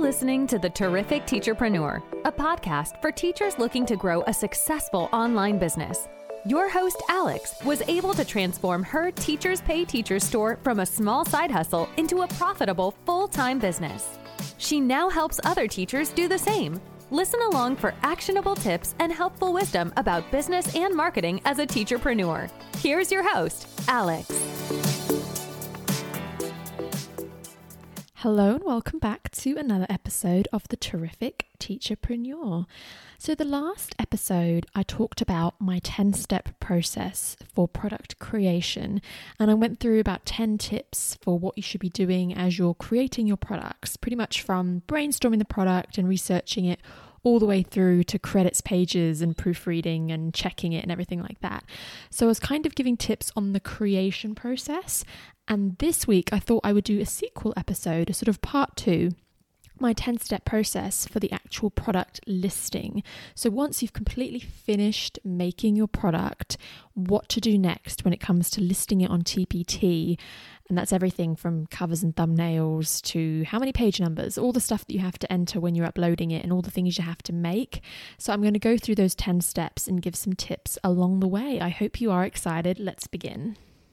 listening to The Terrific Teacherpreneur, a podcast for teachers looking to grow a successful online business. Your host, Alex, was able to transform her Teachers Pay Teachers store from a small side hustle into a profitable full-time business. She now helps other teachers do the same. Listen along for actionable tips and helpful wisdom about business and marketing as a teacherpreneur. Here's your host, Alex. Hello and welcome back to another episode of The Terrific Teacherpreneur. So the last episode I talked about my 10-step process for product creation, and I went through about 10 tips for what you should be doing as you're creating your products, pretty much from brainstorming the product and researching it all the way through to credits pages and proofreading and checking it and everything like that. So I was kind of giving tips on the creation process. And this week I thought I would do a sequel episode, a sort of part 2, my 10-step process for the actual product listing. So once you've completely finished making your product, what to do next when it comes to listing it on TPT. And that's everything from covers and thumbnails to how many page numbers, all the stuff that you have to enter when you're uploading it and all the things you have to make. So I'm going to go through those 10 steps and give some tips along the way. I hope you are excited. Let's begin.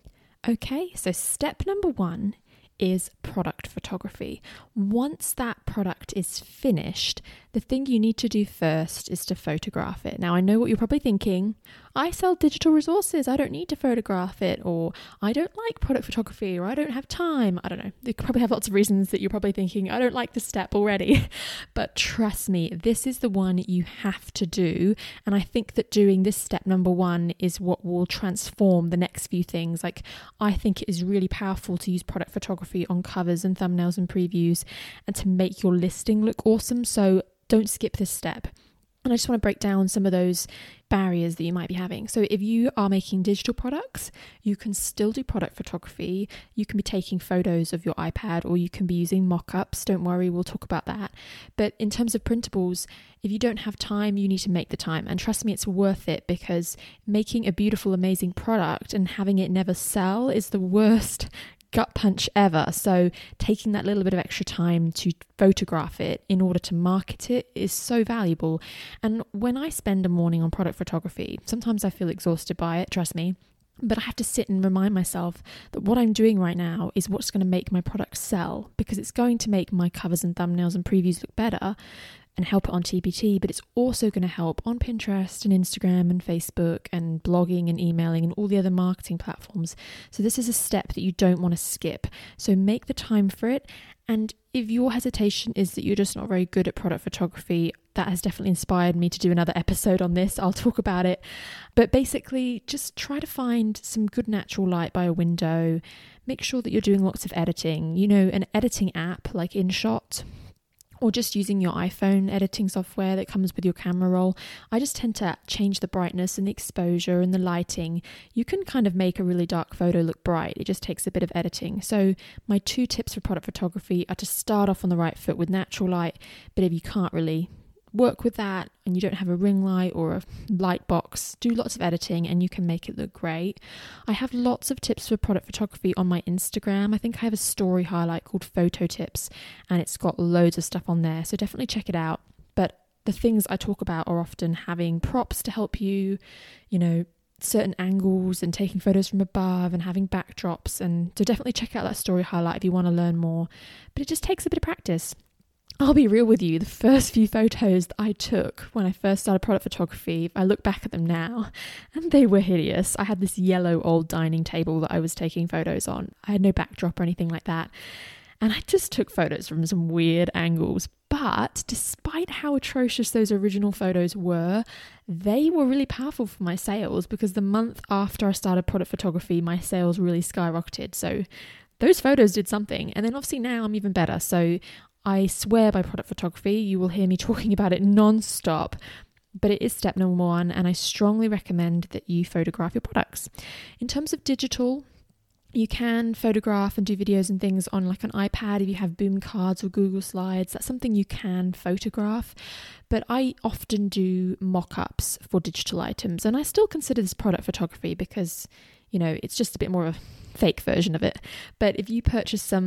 Okay, so step number 1 is product photography. Once that product is finished, the thing you need to do first is to photograph it. Now, I know what you're probably thinking. I sell digital resources. I don't need to photograph it, or I don't like product photography, or I don't have time. I don't know. You probably have lots of reasons that you're probably thinking, I don't like this step already. But trust me, this is the one you have to do. And I think that doing this step number 1 is what will transform the next few things. Like, I think it is really powerful to use product photography on covers and thumbnails and previews and to make your listing look awesome. So don't skip this step. And I just want to break down some of those barriers that you might be having. So if you are making digital products, you can still do product photography. You can be taking photos of your iPad, or you can be using mock-ups. Don't worry, we'll talk about that. But in terms of printables, if you don't have time, you need to make the time. And trust me, it's worth it, because making a beautiful, amazing product and having it never sell is the worst gut punch ever. So taking that little bit of extra time to photograph it in order to market it is so valuable. And when I spend a morning on product photography, sometimes I feel exhausted by it, trust me. But I have to sit and remind myself that what I'm doing right now is what's going to make my product sell, because it's going to make my covers and thumbnails and previews look better and help it on TPT, but it's also going to help on Pinterest and Instagram and Facebook and blogging and emailing and all the other marketing platforms. So this is a step that you don't want to skip. So make the time for it. And if your hesitation is that you're just not very good at product photography, that has definitely inspired me to do another episode on this. I'll talk about it. But basically, just try to find some good natural light by a window. Make sure that you're doing lots of editing. You know, an editing app like InShot, or just using your iPhone editing software that comes with your camera roll. I just tend to change the brightness and the exposure and the lighting. You can kind of make a really dark photo look bright. It just takes a bit of editing. So my 2 tips for product photography are to start off on the right foot with natural light, but if you can't really work with that and you don't have a ring light or a light box, do lots of editing and you can make it look great. I have lots of tips for product photography on my Instagram. I think I have a story highlight called Photo Tips, and it's got loads of stuff on there, so definitely check it out. But the things I talk about are often having props to help you, you know, certain angles and taking photos from above and having backdrops. And so definitely check out that story highlight if you want to learn more. But it just takes a bit of practice. I'll be real with you, the first few photos that I took when I first started product photography, I look back at them now and they were hideous. I had this yellow old dining table that I was taking photos on. I had no backdrop or anything like that. And I just took photos from some weird angles. But despite how atrocious those original photos were, they were really powerful for my sales, because the month after I started product photography, my sales really skyrocketed. So those photos did something. And then obviously now I'm even better. So I swear by product photography. You will hear me talking about it non-stop, but it is step number 1, and I strongly recommend that you photograph your products. In terms of digital, you can photograph and do videos and things on like an iPad if you have Boom Cards or Google Slides. That's something you can photograph, but I often do mock-ups for digital items, and I still consider this product photography because, you know, it's just a bit more of a fake version of it. But if you purchase some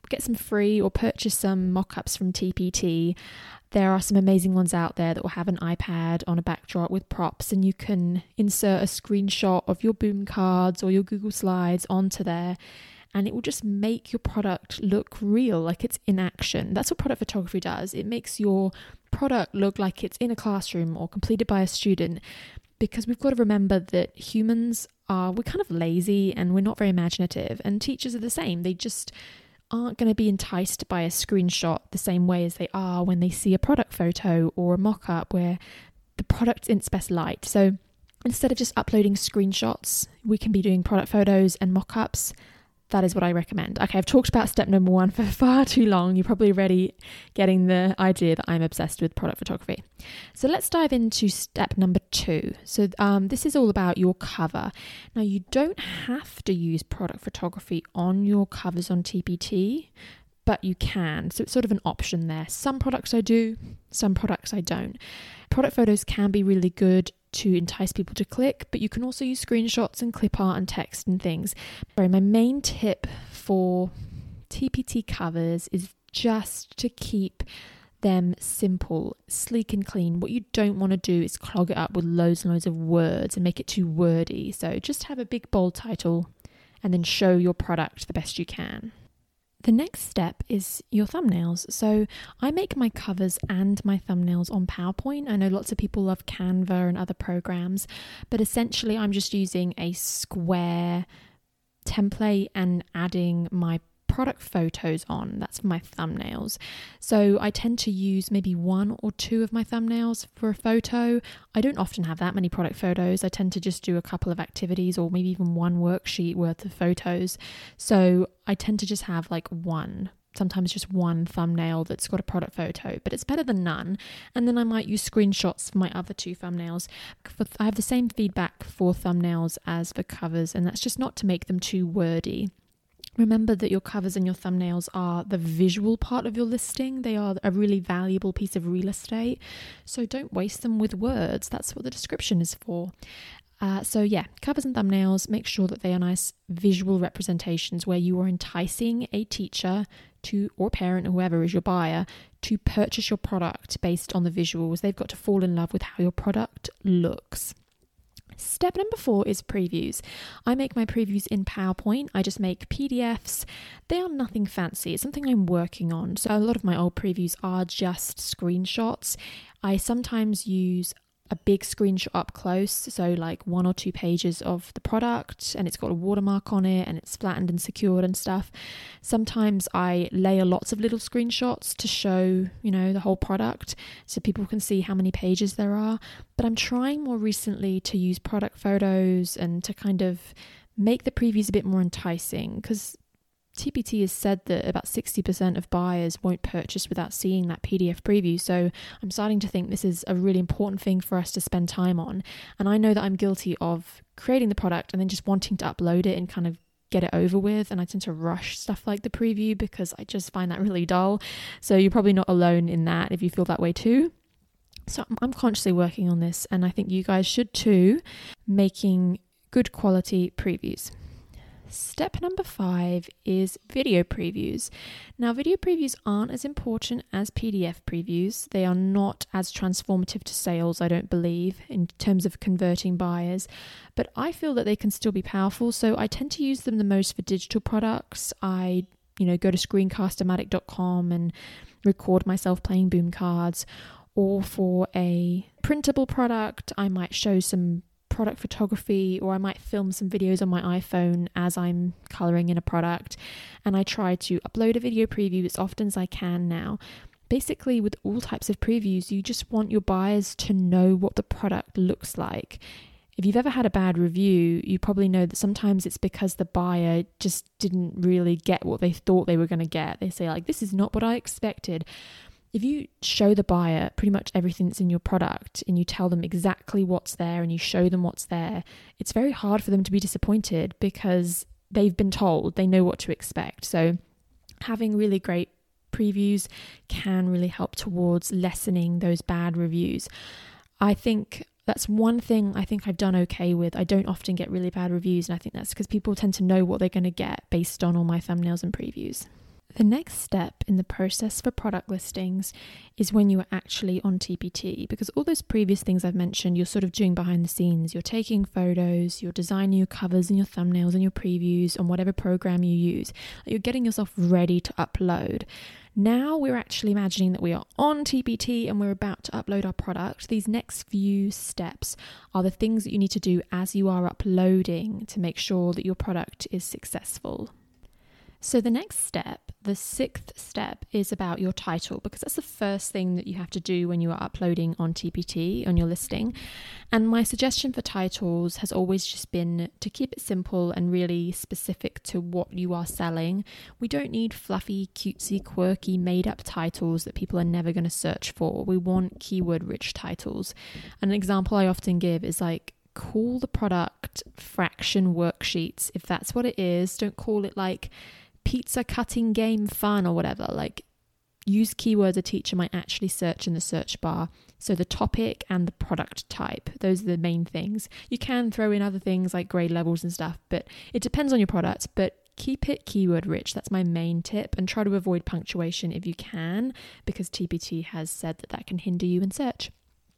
get some free or purchase some mock-ups from TPT. There are some amazing ones out there that will have an iPad on a backdrop with props, and you can insert a screenshot of your boom cards or your Google Slides onto there, and it will just make your product look real, like it's in action. That's what product photography does. It makes your product look like it's in a classroom or completed by a student, because we've got to remember that humans we're kind of lazy and we're not very imaginative, and teachers are the same. They just aren't going to be enticed by a screenshot the same way as they are when they see a product photo or a mock-up where the product's in its best light. So instead of just uploading screenshots, we can be doing product photos and mock-ups. That is what I recommend. Okay, I've talked about step number 1 for far too long. You're probably already getting the idea that I'm obsessed with product photography. So let's dive into step number 2. So this is all about your cover. Now, you don't have to use product photography on your covers on TPT, but you can. So it's sort of an option there. Some products I do, some products I don't. Product photos can be really good to entice people to click, but you can also use screenshots and clip art and text and things. My main tip for TPT covers is just to keep them simple, sleek and clean. What you don't want to do is clog it up with loads and loads of words and make it too wordy. So just have a big bold title and then show your product the best you can. The next step is your thumbnails. So I make my covers and my thumbnails on PowerPoint. I know lots of people love Canva and other programs, but essentially I'm just using a square template and adding my product photos on. That's for my thumbnails. So I tend to use maybe 1 or 2 of my thumbnails for a photo. I don't often have that many product photos. I tend to just do a couple of activities or maybe even 1 worksheet worth of photos. So I tend to just have like sometimes just 1 thumbnail that's got a product photo, but it's better than none. And then I might use screenshots for my other 2 thumbnails. I have the same feedback for thumbnails as for covers, and that's just not to make them too wordy. Remember that your covers and your thumbnails are the visual part of your listing. They are a really valuable piece of real estate. So don't waste them with words. That's what the description is for. So covers and thumbnails, make sure that they are nice visual representations where you are enticing a teacher or parent or whoever is your buyer to purchase your product based on the visuals. They've got to fall in love with how your product looks. Step number 4 is previews. I make my previews in PowerPoint. I just make PDFs. They are nothing fancy. It's something I'm working on. So a lot of my old previews are just screenshots. I sometimes use a big screenshot up close, so like 1 or 2 pages of the product, and it's got a watermark on it and it's flattened and secured and stuff. Sometimes I layer lots of little screenshots to show, the whole product so people can see how many pages there are. But I'm trying more recently to use product photos and to kind of make the previews a bit more enticing, because TPT has said that about 60% of buyers won't purchase without seeing that PDF preview. So I'm starting to think this is a really important thing for us to spend time on. And I know that I'm guilty of creating the product and then just wanting to upload it and kind of get it over with. And I tend to rush stuff like the preview because I just find that really dull. So you're probably not alone in that if you feel that way too. So I'm consciously working on this, and I think you guys should too, making good quality previews. Step number 5 is video previews. Now, video previews aren't as important as PDF previews. They are not as transformative to sales, I don't believe, in terms of converting buyers, but I feel that they can still be powerful. So I tend to use them the most for digital products. I, go to screencast-o-matic.com and record myself playing boom cards. Or for a printable product, I might show some product photography, or I might film some videos on my iPhone as I'm colouring in a product, and I try to upload a video preview as often as I can now. Basically, with all types of previews, you just want your buyers to know what the product looks like. If you've ever had a bad review, you probably know that sometimes it's because the buyer just didn't really get what they thought they were going to get. They say like, this is not what I expected. If you show the buyer pretty much everything that's in your product and you tell them exactly what's there and you show them what's there, it's very hard for them to be disappointed because they've been told, they know what to expect. So having really great previews can really help towards lessening those bad reviews. I think that's one thing I think I've done okay with. I don't often get really bad reviews, and I think that's because people tend to know what they're going to get based on all my thumbnails and previews. The next step in the process for product listings is when you are actually on TPT, because all those previous things I've mentioned, you're sort of doing behind the scenes. You're taking photos, you're designing your covers and your thumbnails and your previews on whatever program you use. You're getting yourself ready to upload. Now we're actually imagining that we are on TPT and we're about to upload our product. These next few steps are the things that you need to do as you are uploading to make sure that your product is successful. So the next step, the 6th step, is about your title, because that's the first thing that you have to do when you are uploading on TPT on your listing. And my suggestion for titles has always just been to keep it simple and really specific to what you are selling. We don't need fluffy, cutesy, quirky, made-up titles that people are never going to search for. We want keyword-rich titles. An example I often give is like, call the product fraction worksheets. If that's what it is, don't call it like pizza cutting game fun or whatever. Like, use keywords a teacher might actually search in the search bar. So the topic and the product type, those are the main things. You can throw in other things like grade levels and stuff, but it depends on your product. But keep it keyword rich. That's my main tip. And try to avoid punctuation if you can, because TPT has said that can hinder you in search.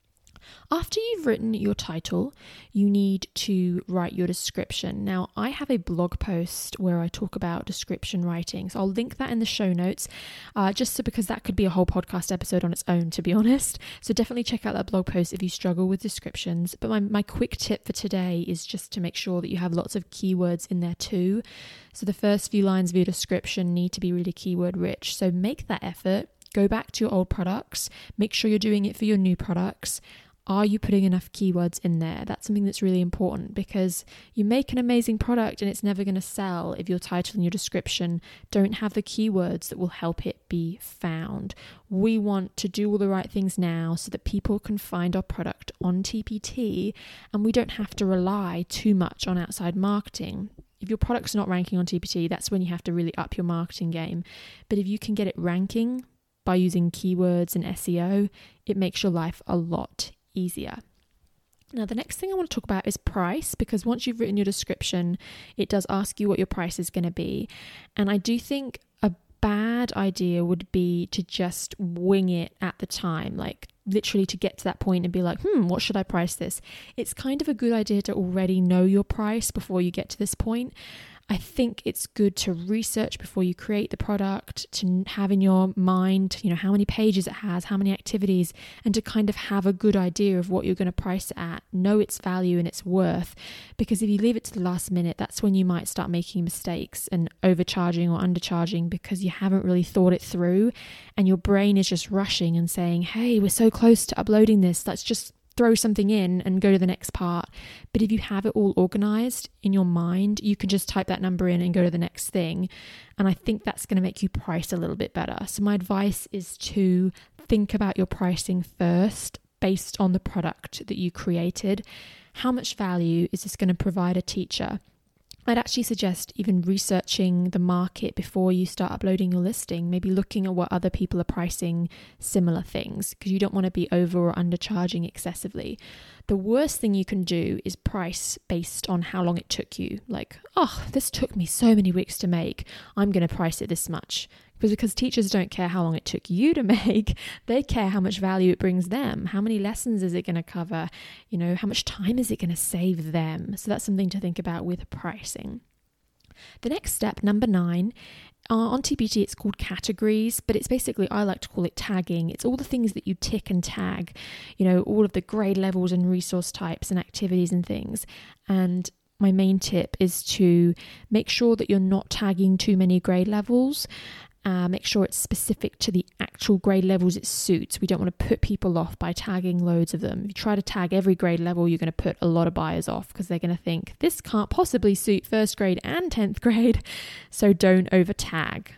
After you've written your title, you need to write your description. Now, I have a blog post where I talk about description writing, so I'll link that in the show notes, because that could be a whole podcast episode on its own, to be honest. So definitely check out that blog post if you struggle with descriptions. But my quick tip for today is just to make sure that you have lots of keywords in there too. So the first few lines of your description need to be really keyword rich. So make that effort. Go back to your old products. Make sure you're doing it for your new products. Are you putting enough keywords in there? That's something that's really important, because you make an amazing product and it's never going to sell if your title and your description don't have the keywords that will help it be found. We want to do all the right things now so that people can find our product on TPT and we don't have to rely too much on outside marketing. If your product's not ranking on TPT, that's when you have to really up your marketing game. But if you can get it ranking by using keywords and SEO, it makes your life a lot easier. Now, the next thing I want to talk about is price, because once you've written your description, it does ask you what your price is going to be. And I do think a bad idea would be to just wing it at the time, like literally to get to that point and be like, what should I price this? It's kind of a good idea to already know your price before you get to this point. I think it's good to research before you create the product, to have in your mind, how many pages it has, how many activities, and to kind of have a good idea of what you're going to price it at, know its value and its worth. Because if you leave it to the last minute, that's when you might start making mistakes and overcharging or undercharging because you haven't really thought it through and your brain is just rushing and saying, hey, we're so close to uploading this, let's just throw something in and go to the next part. But if you have it all organized in your mind, you can just type that number in and go to the next thing. And I think that's going to make you price a little bit better. So my advice is to think about your pricing first based on the product that you created. How much value is this going to provide a teacher? I'd actually suggest even researching the market before you start uploading your listing, maybe looking at what other people are pricing similar things, because you don't want to be over or undercharging excessively. The worst thing you can do is price based on how long it took you. Like, this took me so many weeks to make, I'm going to price it this much. Because teachers don't care how long it took you to make, they care how much value it brings them. How many lessons is it going to cover? How much time is it going to save them? So that's something to think about with pricing. The next step, number 9, on TPT it's called categories, but it's basically, I like to call it tagging. It's all the things that you tick and tag, all of the grade levels and resource types and activities and things. And my main tip is to make sure that you're not tagging too many grade levels. Make sure it's specific to the actual grade levels it suits. We don't want to put people off by tagging loads of them. If you try to tag every grade level, you're going to put a lot of buyers off because they're going to think this can't possibly suit 1st grade and 10th grade. So don't over tag.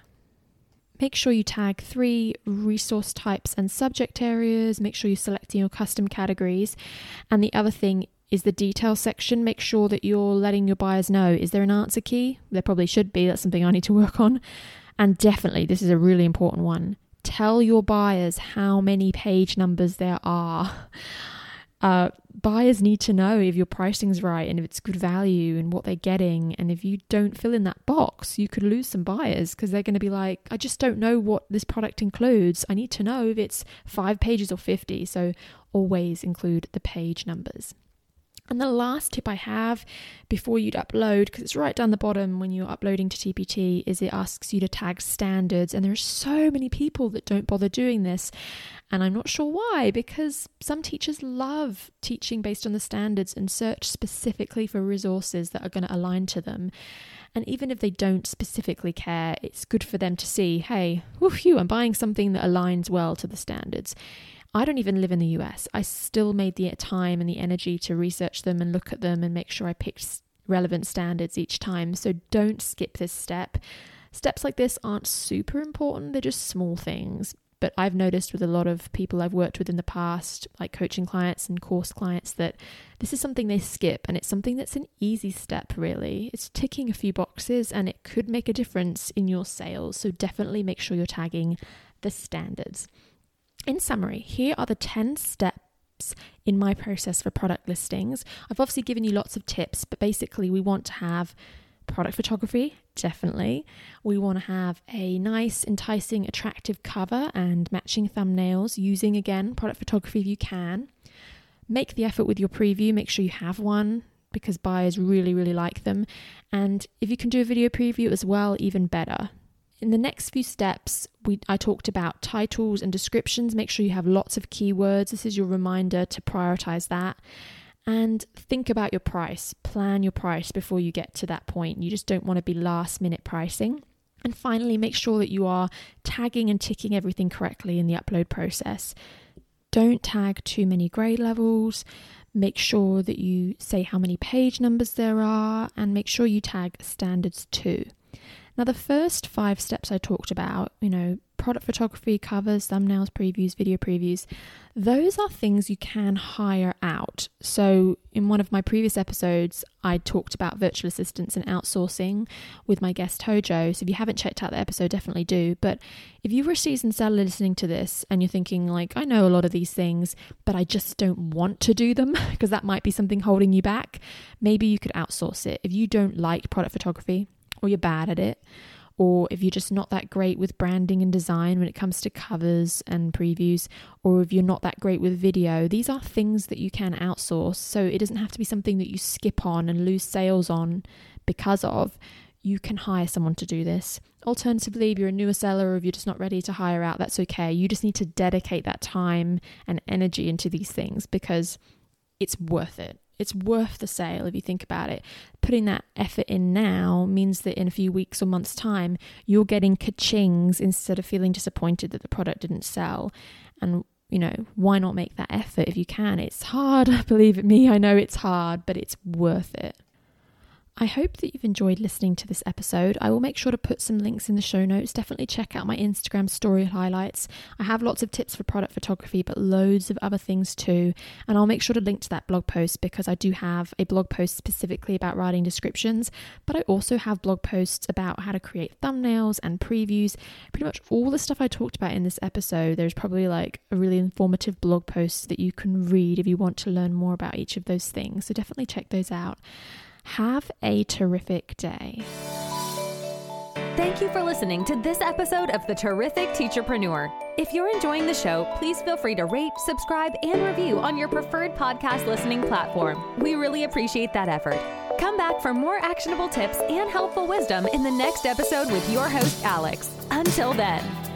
Make sure you tag 3 resource types and subject areas. Make sure you're selecting your custom categories. And the other thing is the detail section. Make sure that you're letting your buyers know, is there an answer key? There probably should be. That's something I need to work on. And definitely, this is a really important one. Tell your buyers how many page numbers there are. Buyers need to know if your pricing's right and if it's good value and what they're getting. And if you don't fill in that box, you could lose some buyers because they're going to be like, I just don't know what this product includes. I need to know if it's 5 pages or 50. So always include the page numbers. And the last tip I have before you'd upload, because it's right down the bottom when you're uploading to TPT, is it asks you to tag standards. And there are so many people that don't bother doing this. And I'm not sure why, because some teachers love teaching based on the standards and search specifically for resources that are going to align to them. And even if they don't specifically care, it's good for them to see, hey, whew, I'm buying something that aligns well to the standards. I don't even live in the US. I still made the time and the energy to research them and look at them and make sure I picked relevant standards each time. So don't skip this step. Steps like this aren't super important. They're just small things. But I've noticed with a lot of people I've worked with in the past, like coaching clients and course clients, that this is something they skip, and it's something that's an easy step, really. It's ticking a few boxes and it could make a difference in your sales. So definitely make sure you're tagging the standards. In summary, here are the 10 steps in my process for product listings. I've obviously given you lots of tips, but basically we want to have product photography, definitely. We want to have a nice, enticing, attractive cover and matching thumbnails using, again, product photography if you can. Make the effort with your preview. Make sure you have one because buyers really, really like them. And if you can do a video preview as well, even better. In the next few steps, I talked about titles and descriptions. Make sure you have lots of keywords. This is your reminder to prioritize that. And think about your price. Plan your price before you get to that point. You just don't want to be last minute pricing. And finally, make sure that you are tagging and ticking everything correctly in the upload process. Don't tag too many grade levels. Make sure that you say how many page numbers there are, and make sure you tag standards too. Now, the first 5 steps I talked about, product photography, covers, thumbnails, previews, video previews, those are things you can hire out. So in one of my previous episodes, I talked about virtual assistants and outsourcing with my guest Hojo. So if you haven't checked out the episode, definitely do. But if you were a seasoned seller listening to this and you're thinking like, I know a lot of these things, but I just don't want to do them because that might be something holding you back, maybe you could outsource it. If you don't like product photography, or you're bad at it, or if you're just not that great with branding and design when it comes to covers and previews, or if you're not that great with video, these are things that you can outsource. So it doesn't have to be something that you skip on and lose sales on because of. You can hire someone to do this. Alternatively, if you're a newer seller or if you're just not ready to hire out, that's okay. You just need to dedicate that time and energy into these things because it's worth it. It's worth the sale if you think about it. Putting that effort in now means that in a few weeks or months' time, you're getting ka-chings instead of feeling disappointed that the product didn't sell. And, why not make that effort if you can? It's hard, believe me, I know it's hard, but it's worth it. I hope that you've enjoyed listening to this episode. I will make sure to put some links in the show notes. Definitely check out my Instagram story highlights. I have lots of tips for product photography, but loads of other things too. And I'll make sure to link to that blog post because I do have a blog post specifically about writing descriptions, but I also have blog posts about how to create thumbnails and previews. Pretty much all the stuff I talked about in this episode, there's probably like a really informative blog post that you can read if you want to learn more about each of those things. So definitely check those out. Have a terrific day. Thank you for listening to this episode of The Terrific Teacherpreneur. If you're enjoying the show, please feel free to rate, subscribe, and review on your preferred podcast listening platform. We really appreciate that effort. Come back for more actionable tips and helpful wisdom in the next episode with your host, Alex. Until then.